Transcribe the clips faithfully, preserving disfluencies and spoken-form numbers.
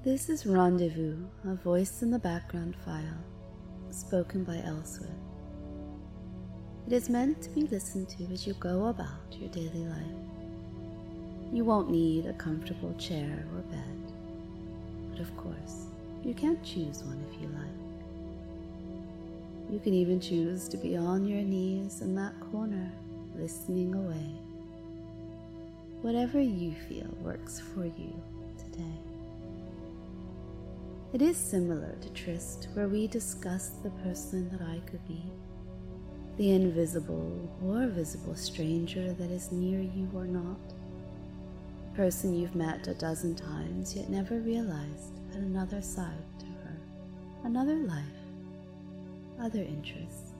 This is Rendezvous, a voice in the background file, spoken by Elswith. It is meant to be listened to as you go about your daily life. You won't need a comfortable chair or bed, but of course, you can't choose one if you like. You can even choose to be on your knees in that corner, listening away. Whatever you feel works for you today. It is similar to Tryst, where we discuss the person that I could be, the invisible or visible stranger that is near you or not, a person you've met a dozen times yet never realized had another side to her, another life, other interests.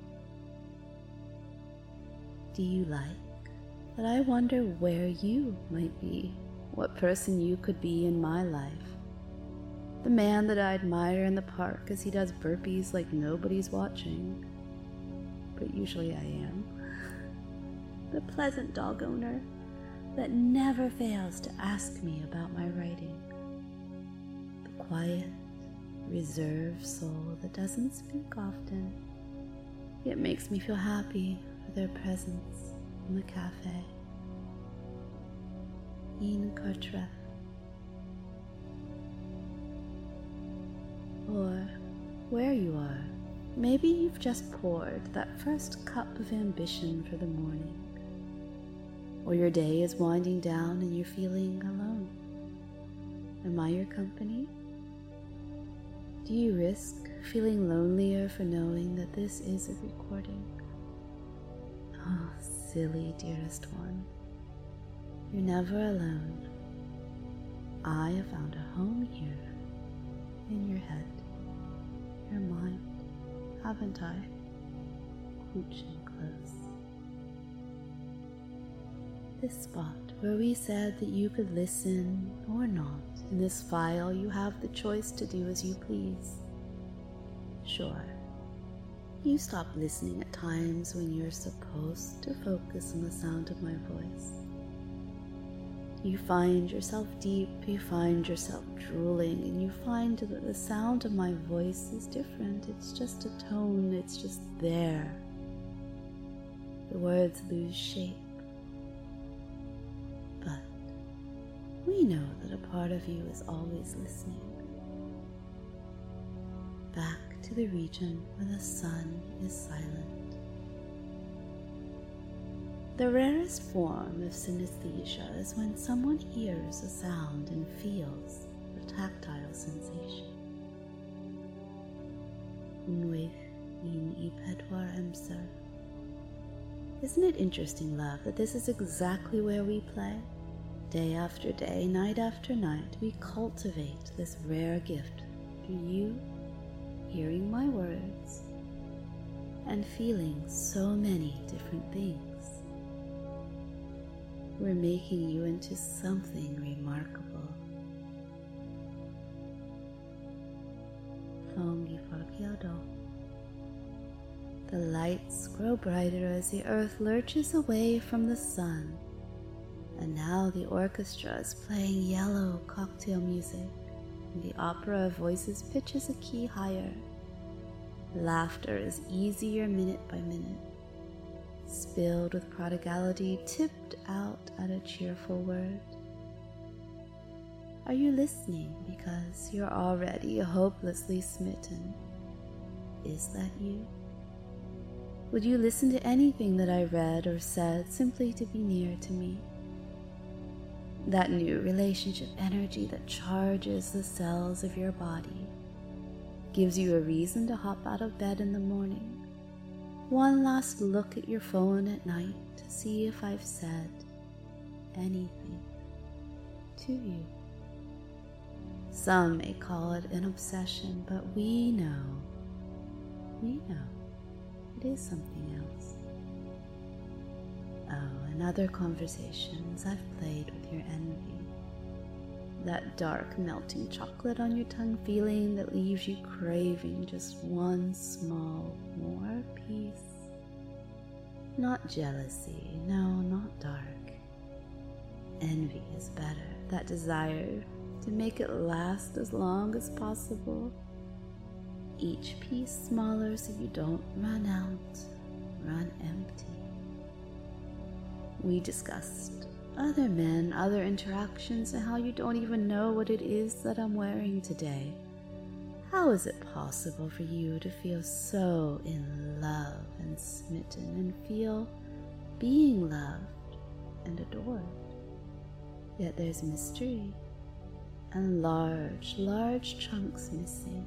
Do you like that I wonder where you might be, what person you could be in my life? The man that I admire in the park as he does burpees like nobody's watching, but usually I am. The pleasant dog owner that never fails to ask me about my writing. The quiet, reserved soul that doesn't speak often, yet makes me feel happy for their presence in the cafe. Ian Cartref. Or where you are, maybe you've just poured that first cup of ambition for the morning. Or your day is winding down and you're feeling alone. Am I your company? Do you risk feeling lonelier for knowing that this is a recording? Oh, silly dearest one. You're never alone. I have found a home here, in your head, your mind, haven't I? Cooching close. This spot where we said that you could listen or not. In this file, you have the choice to do as you please. Sure, you stop listening at times when you're supposed to focus on the sound of my voice. You find yourself deep, you find yourself drooling, and you find that the sound of my voice is different. It's just a tone, it's just there. The words lose shape. But we know that a part of you is always listening. Back to the region where the sun is silent. The rarest form of synesthesia is when someone hears a sound and feels a tactile sensation. Unwaith in I pedwar amser. Isn't it interesting, love, that this is exactly where we play? Day after day, night after night, we cultivate this rare gift through you hearing my words and feeling so many different things. We're making you into something remarkable. The lights grow brighter as the earth lurches away from the sun, and now the orchestra is playing yellow cocktail music, and the opera of voices pitches a key higher. Laughter is easier minute by minute, spilled with prodigality, tipped out at a cheerful word. Are you listening because you're already hopelessly smitten? Is that you? Would you listen to anything that I read or said simply to be near to me? That new relationship energy that charges the cells of your body, gives you a reason to hop out of bed in the morning. One last look at your phone at night to see if I've said anything to you. Some may call it an obsession, but we know, we know it is something else. Oh, in other conversations I've played with your envy. That dark melting chocolate on your tongue feeling that leaves you craving just one small more piece. Not jealousy, no, not dark. Envy is better. That desire to make it last as long as possible. Each piece smaller so you don't run out, run empty. We discussed other men, other interactions, and how you don't even know what it is that I'm wearing today. How is it possible for you to feel so in love and smitten and feel being loved and adored? Yet there's mystery and large, large chunks missing.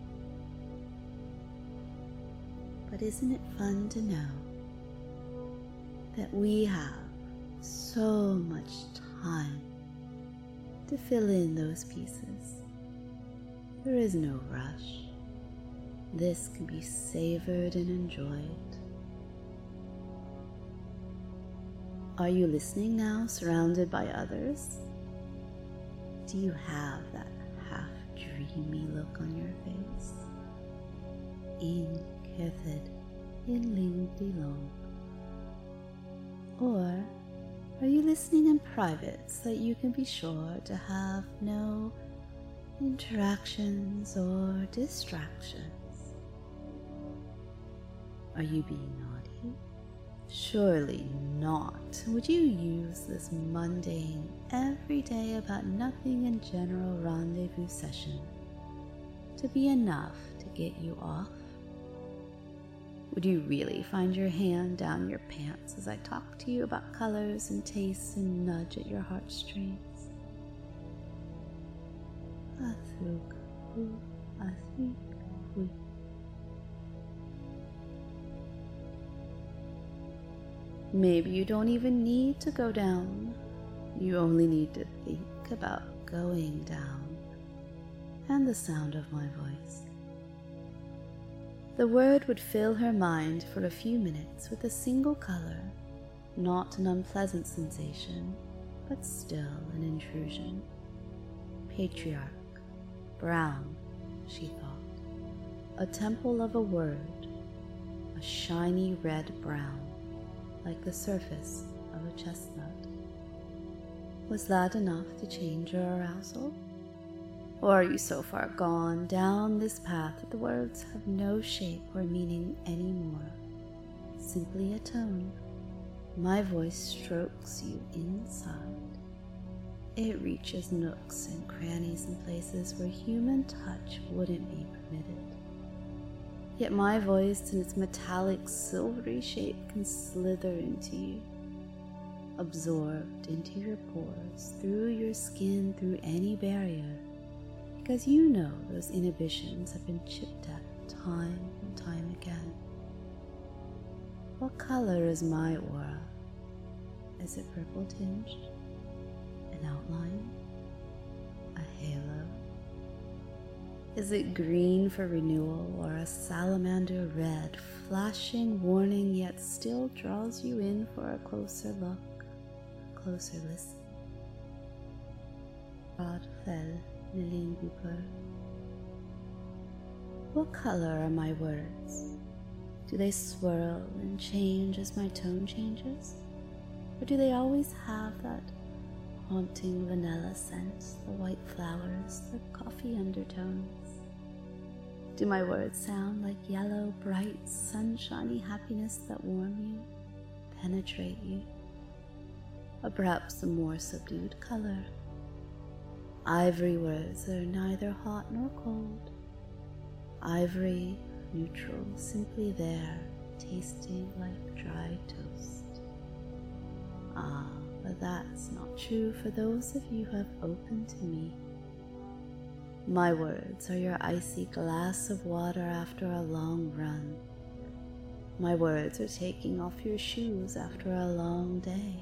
But isn't it fun to know that we have so much time to fill in those pieces? There is no rush. This can be savored and enjoyed. Are you listening now, surrounded by others? Do you have that half-dreamy look on your face? Inkjøthed in Lindilong. Or are you listening in private so that you can be sure to have no interactions or distractions? Are you being naughty? Surely not. Would you use this mundane, everyday about nothing in general rendezvous session to be enough to get you off? Would you really find your hand down your pants as I talk to you about colors and tastes and nudge at your heartstrings? Maybe you don't even need to go down. You only need to think about going down and the sound of my voice. The word would fill her mind for a few minutes with a single color, not an unpleasant sensation, but still an intrusion. Patriarch, brown, she thought. A temple of a word, a shiny red brown, like the surface of a chestnut. Was that enough to change your arousal? Or are you so far gone down this path that the words have no shape or meaning anymore? Simply a tone. My voice strokes you inside. It reaches nooks and crannies and places where human touch wouldn't be permitted. Yet my voice in its metallic silvery shape can slither into you, absorbed into your pores, through your skin, through any barrier, because you know those inhibitions have been chipped at time and time again. What color is my aura? Is it purple tinged? An outline? A halo? Is it green for renewal, or a salamander red, flashing warning yet still draws you in for a closer look, a closer listen? Radfell Nilingupur. What color are my words? Do they swirl and change as my tone changes? Or do they always have that haunting vanilla scent, the white flowers, the coffee undertones? Do my words sound like yellow, bright, sunshiny happiness that warm you, penetrate you? Or perhaps a more subdued color? Ivory words that are neither hot nor cold. Ivory, neutral, simply there, tasting like dry toast. Ah, but that's not true for those of you who have opened to me. My words are your icy glass of water after a long run. My words are taking off your shoes after a long day.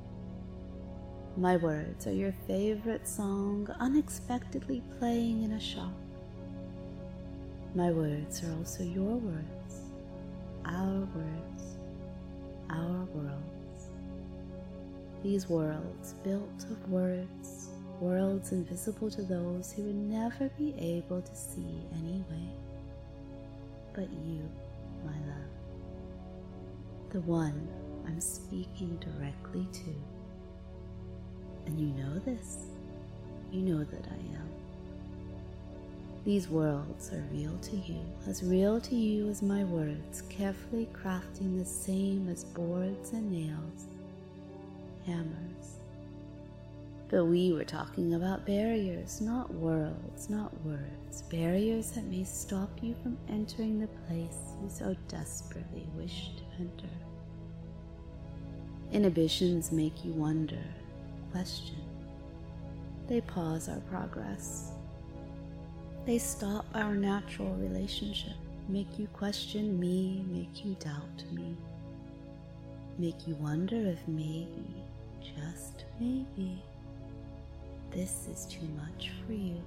My words are your favorite song unexpectedly playing in a shop. My words are also your words, our words, our worlds. These worlds built of words, worlds invisible to those who would never be able to see anyway. But you, my love, the one I'm speaking directly to. And you know this. you know that I am. These worlds are real to you, as real to you as my words, carefully crafting the same as boards and nails, hammers. But we were talking about barriers, not worlds, not words, barriers that may stop you from entering the place you so desperately wish to enter. Inhibitions make you wonder, question. They pause our progress. They stop our natural relationship, make you question me, make you doubt me, make you wonder if maybe, just maybe, this is too much for you.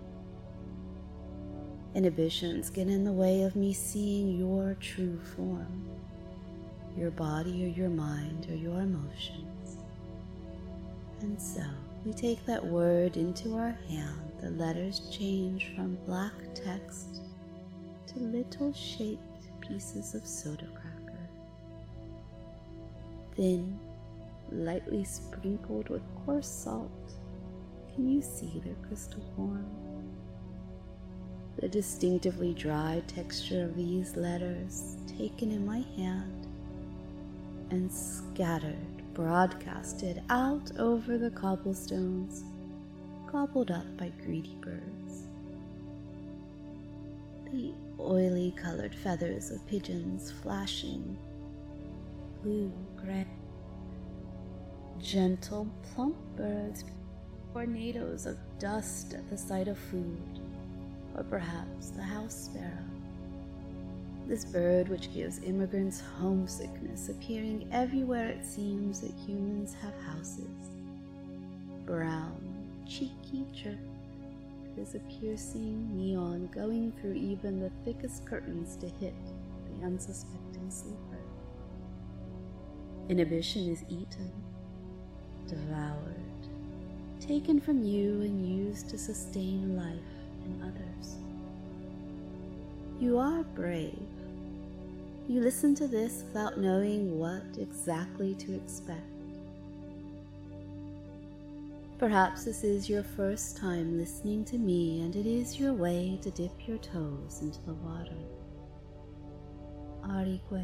Inhibitions get in the way of me seeing your true form, your body or your mind or your emotions. And so we take that word into our hand. The letters change from black text to little shaped pieces of soda cracker, thin, lightly sprinkled with coarse salt. Can you see their crystal form? The distinctively dry texture of these letters taken in my hand and scattered, broadcasted out over the cobblestones, gobbled up by greedy birds. The oily colored feathers of pigeons flashing, blue, gray. Gentle, plump birds, tornadoes of dust at the sight of food, or perhaps the house sparrow. This bird which gives immigrants homesickness, appearing everywhere it seems that humans have houses. Brown, cheeky chirp is a piercing neon going through even the thickest curtains to hit the unsuspecting sleeper. Inhibition is eaten, devoured, taken from you and used to sustain life in others. You are brave. You listen to this without knowing what exactly to expect. Perhaps this is your first time listening to me, and it is your way to dip your toes into the water. Ariqueth.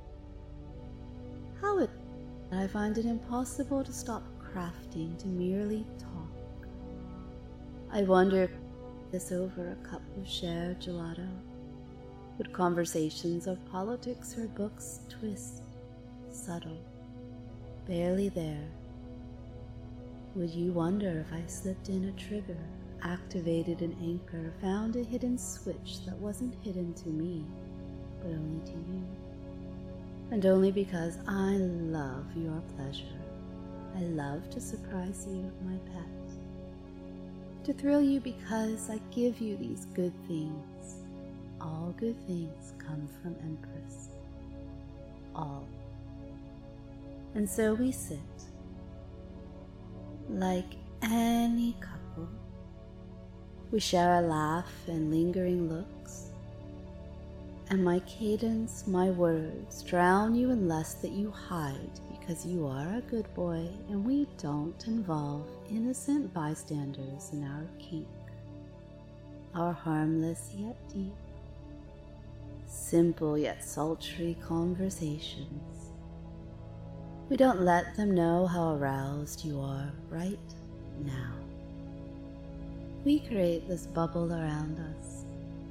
How it I find it impossible to stop crafting, to merely talk. I wonder if this over a cup of shared gelato. Would conversations of politics or books twist, subtle, barely there? Would you wonder if I slipped in a trigger, activated an anchor, found a hidden switch that wasn't hidden to me, but only to you? And only because I love your pleasure. I love to surprise you, my pet. To thrill you because I give you these good things. All good things come from Empress. All. And so we sit, like any couple. We share a laugh and lingering looks. And my cadence, my words, drown you unless that you hide, because you are a good boy and we don't involve innocent bystanders in our kink. Our harmless yet deep, simple yet sultry conversations. We don't let them know how aroused you are right now. We create this bubble around us.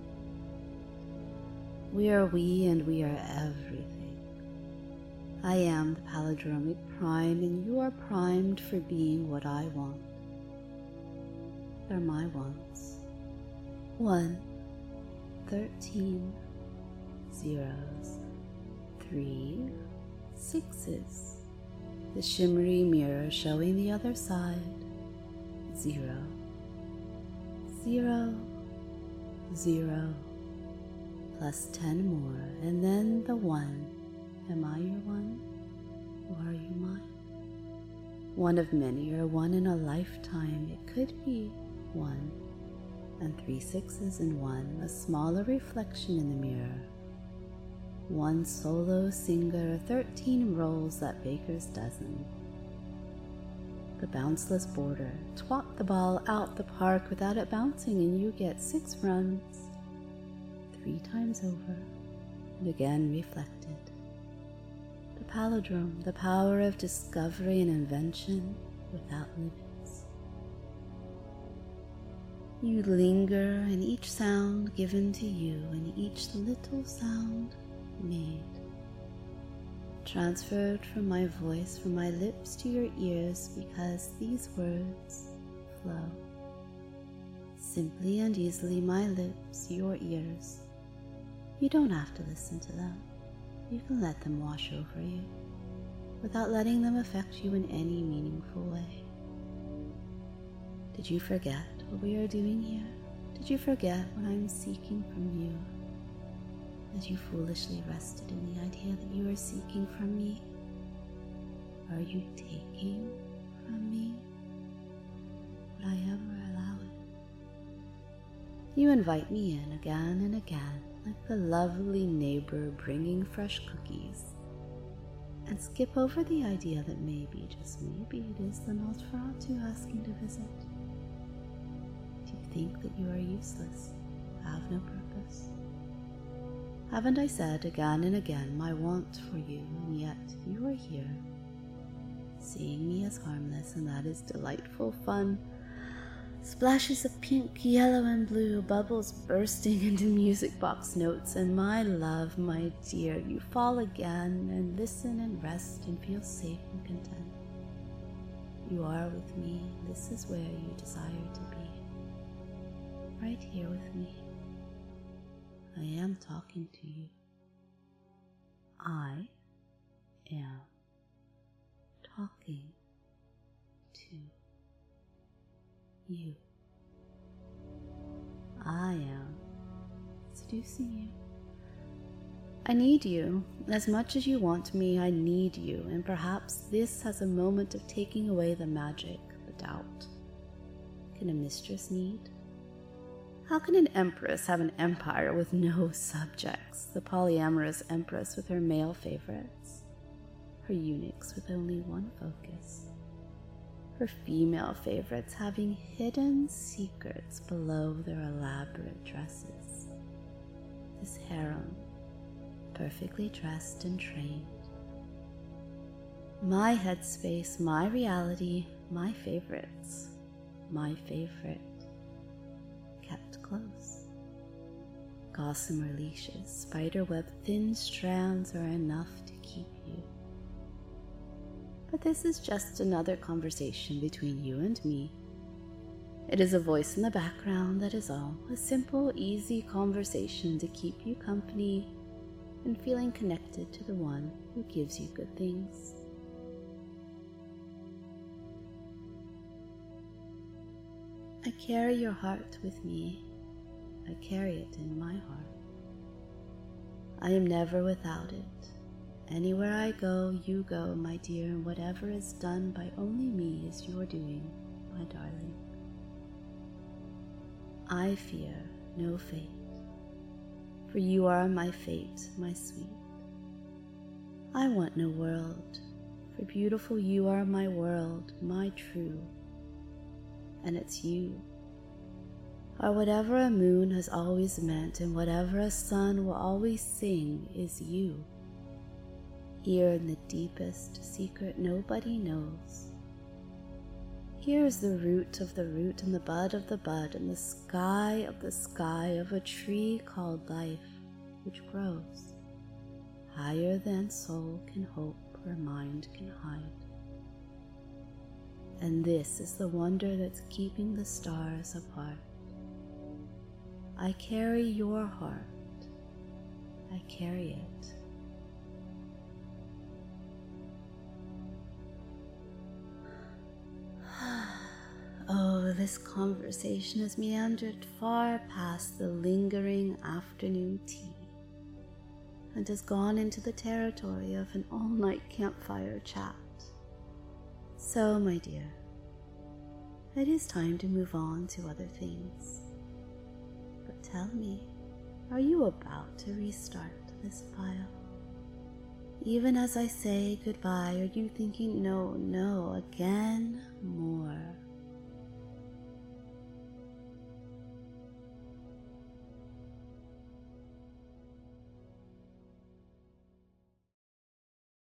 We are we and we are everything. I am the palindromic prime and you are primed for being what I want. They're my wants. One, thirteen, zeros, three, sixes. The shimmery mirror showing the other side. Zero, zero, zero. Plus ten more, and then the one. Am I your one, or are you mine? One of many, or one in a lifetime. It could be one, and three sixes and one, a smaller reflection in the mirror. One solo singer, thirteen rolls that baker's dozen. the bounceless border, twat the ball out the park without it bouncing, and you get six runs, three times over, and again reflected. The palindrome, the power of discovery and invention without limits. You linger in each sound given to you, and each little sound made, transferred from my voice, from my lips to your ears, because these words flow. Simply and easily, my lips, your ears. You don't have to listen to them. You can let them wash over you, without letting them affect you in any meaningful way. Did you forget what we are doing here? Did you forget what I'm seeking from you? As you foolishly rested in the idea that you are seeking from me? Are you taking from me? Would I ever allow it? You invite me in again and again, like the lovely neighbor bringing fresh cookies, and skip over the idea that maybe, just maybe, it is the Nosferatu asking to visit. Do you think that you are useless, have no purpose? Haven't I said again and again my want for you, and yet you are here, seeing me as harmless, and that is delightful fun. Splashes of pink, yellow, and blue, bubbles bursting into music box notes, and my love, my dear, you fall again and listen and rest and feel safe and content. You are with me. This is where you desire to be. Right here with me. I am talking to you. I am talking to you. I am seducing you. I need you. As much as you want me, I need you, and perhaps this has a moment of taking away the magic, the doubt. Can a mistress need? How can an empress have an empire with no subjects? The polyamorous empress with her male favorites, her eunuchs with only one focus, her female favorites having hidden secrets below their elaborate dresses. This harem, perfectly dressed and trained. My headspace, my reality, my favorites, my favorite. Kept close. Gossamer leashes, spiderweb thin strands are enough to keep you. But this is just another conversation between you and me. It is a voice in the background, that is all. A simple, easy conversation to keep you company and feeling connected to the one who gives you good things. I carry your heart with me. I carry it in my heart. I am never without it. Anywhere I go, you go, my dear, and whatever is done by only me is your doing, my darling. I fear no fate, for you are my fate, my sweet. I want no world, for beautiful you are my world, my true. And it's you, or whatever a moon has always meant, and whatever a sun will always sing is you. Here in the deepest secret nobody knows. Here is the root of the root, and the bud of the bud, and the sky of the sky of a tree called life, which grows higher than soul can hope or mind can hide. And this is the wonder that's keeping the stars apart. I carry your heart. I carry it. Oh, this conversation has meandered far past the lingering afternoon tea and has gone into the territory of an all-night campfire chat. So, my dear, it is time to move on to other things. But tell me, are you about to restart this file? Even as I say goodbye, are you thinking no, no, again, more?